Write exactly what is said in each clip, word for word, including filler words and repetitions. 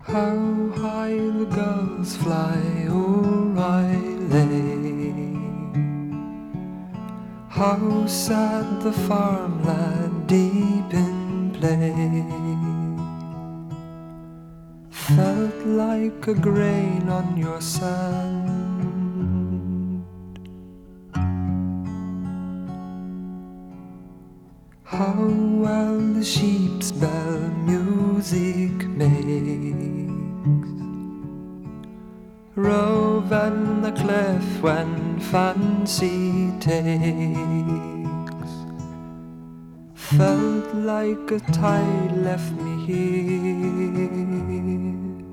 How high the gulls fly O'Reilly, how sad the farmlad deep in play felt like a grain on your sand. How well the sheep's bell music makes, rove and the cliff when fancy takes, felt like a tide left me here.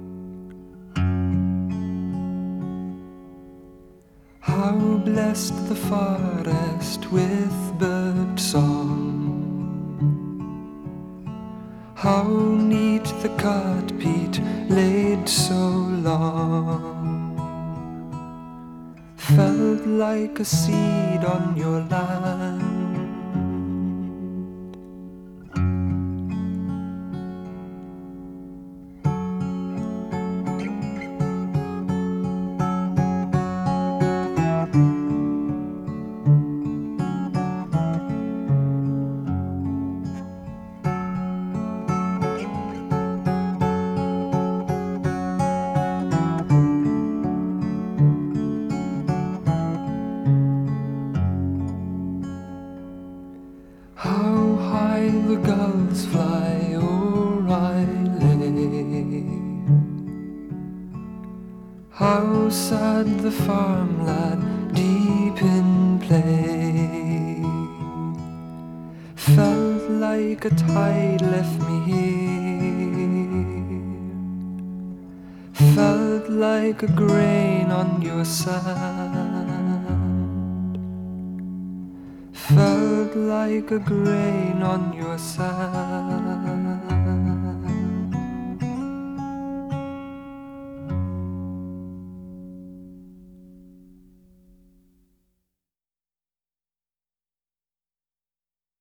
How blessed the forest with bird song, how neat the cut peat laid so long, felt like a seed on your land. How high the gulls fly O'Reilly, how sad the farmlad deep in play felt like a tide left me here, felt like a grain on your sand, felt like a grain on your sand.